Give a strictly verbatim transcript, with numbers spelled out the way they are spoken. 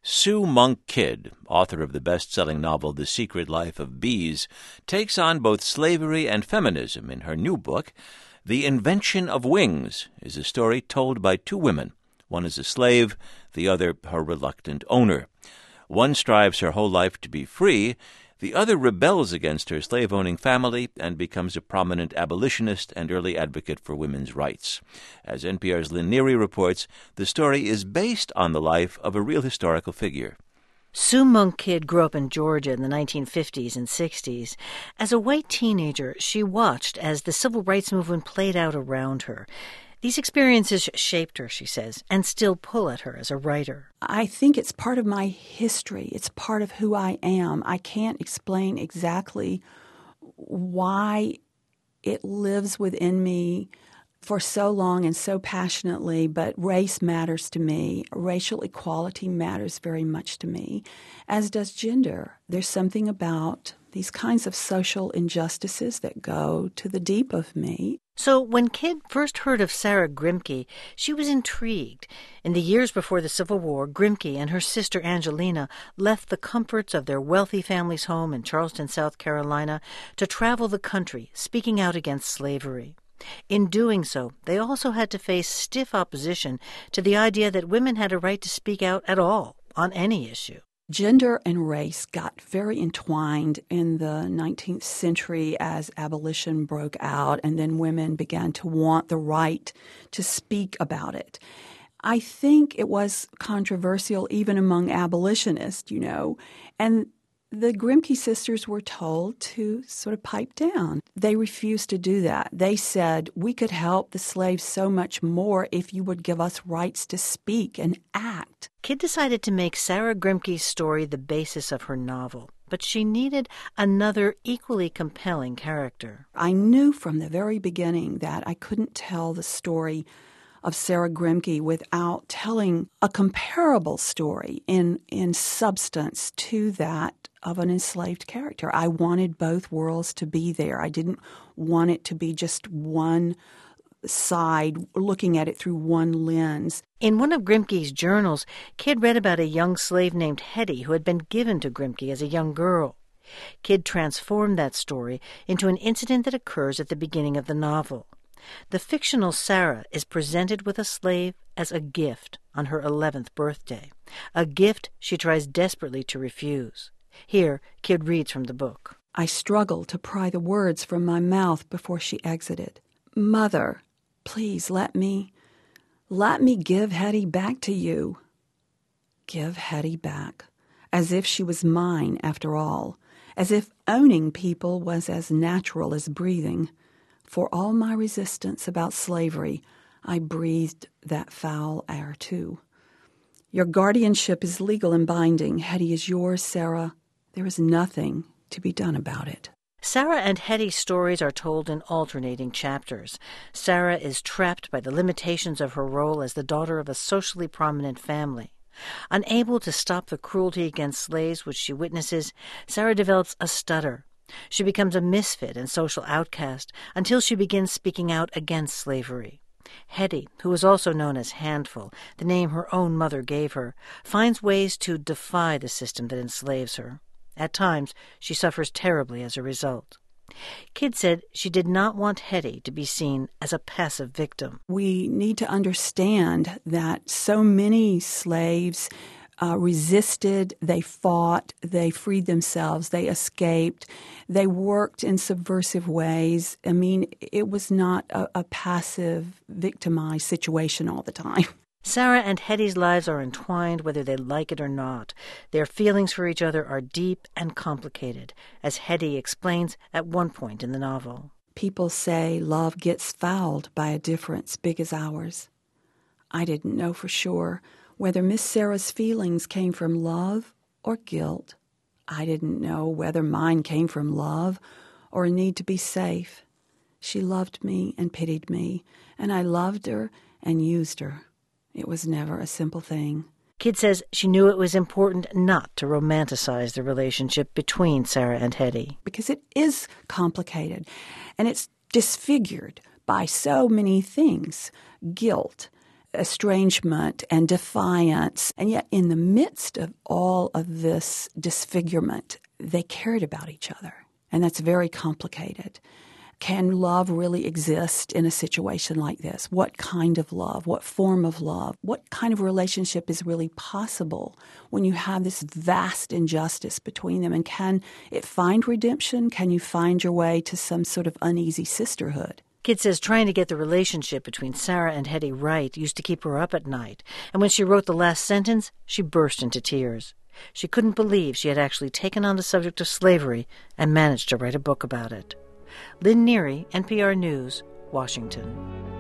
Sue Monk Kidd, author of the best-selling novel The Secret Life of Bees, takes on both slavery and feminism in her new book. The Invention of Wings is a story told by two women. One is a slave, the other her reluctant owner. One strives her whole life to be free, the other rebels against her slave-owning family and becomes a prominent abolitionist and early advocate for women's rights. As N P R's Lynn Neary reports, the story is based on the life of a real historical figure. Sue Monk Kidd grew up in Georgia in the nineteen fifties and sixties. As a white teenager, she watched as the civil rights movement played out around her. These experiences shaped her, she says, and still pull at her as a writer. I think it's part of my history. It's part of who I am. I can't explain exactly why it lives within me for so long and so passionately, but race matters to me. Racial equality matters very much to me, as does gender. There's something about these kinds of social injustices that go to the deep of me. So when Kidd first heard of Sarah Grimke, she was intrigued. In the years before the Civil War, Grimke and her sister Angelina left the comforts of their wealthy family's home in Charleston, South Carolina, to travel the country, speaking out against slavery. In doing so, they also had to face stiff opposition to the idea that women had a right to speak out at all on any issue. Gender and race got very entwined in the nineteenth century as abolition broke out, and then women began to want the right to speak about it. I think it was controversial even among abolitionists, you know, and the Grimke sisters were told to sort of pipe down. They refused to do that. They said, we could help the slaves so much more if you would give us rights to speak and act. Kidd decided to make Sarah Grimke's story the basis of her novel, but she needed another equally compelling character. I knew from the very beginning that I couldn't tell the story of Sarah Grimke without telling a comparable story in, in substance to that of an enslaved character. I wanted both worlds to be there. I didn't want it to be just one side, looking at it through one lens. In one of Grimke's journals, Kidd read about a young slave named Hetty who had been given to Grimke as a young girl. Kidd transformed that story into an incident that occurs at the beginning of the novel. The fictional Sarah is presented with a slave as a gift on her eleventh birthday, a gift she tries desperately to refuse. Here, Kidd reads from the book. I struggled to pry the words from my mouth before she exited. Mother, please let me, let me give Hetty back to you. Give Hetty back, as if she was mine after all, as if owning people was as natural as breathing. For all my resistance about slavery, I breathed that foul air too. Your guardianship is legal and binding. Hetty is yours, Sarah. There is nothing to be done about it. Sarah and Hetty's stories are told in alternating chapters. Sarah is trapped by the limitations of her role as the daughter of a socially prominent family. Unable to stop the cruelty against slaves which she witnesses, Sarah develops a stutter. She becomes a misfit and social outcast until she begins speaking out against slavery. Hetty, who is also known as Handful, the name her own mother gave her, finds ways to defy the system that enslaves her. At times, she suffers terribly as a result. Kidd said she did not want Hetty to be seen as a passive victim. We need to understand that so many slaves Uh, resisted, they fought, they freed themselves, they escaped, they worked in subversive ways. I mean, it was not a, a passive, victimized situation all the time. Sarah and Hetty's lives are entwined whether they like it or not. Their feelings for each other are deep and complicated, as Hetty explains at one point in the novel. People say love gets fouled by a difference big as ours. I didn't know for sure whether Miss Sarah's feelings came from love or guilt. I didn't know whether mine came from love or a need to be safe. She loved me and pitied me, and I loved her and used her. It was never a simple thing. Kidd says she knew it was important not to romanticize the relationship between Sarah and Hetty. Because it is complicated, and it's disfigured by so many things. Guilt, estrangement and defiance. And yet in the midst of all of this disfigurement, they cared about each other. And that's very complicated. Can love really exist in a situation like this? What kind of love? What form of love? What kind of relationship is really possible when you have this vast injustice between them? And can it find redemption? Can you find your way to some sort of uneasy sisterhood? Kyd says trying to get the relationship between Sarah and Hetty right used to keep her up at night, and when she wrote the last sentence, she burst into tears. She couldn't believe she had actually taken on the subject of slavery and managed to write a book about it. Lynn Neary, N P R News, Washington.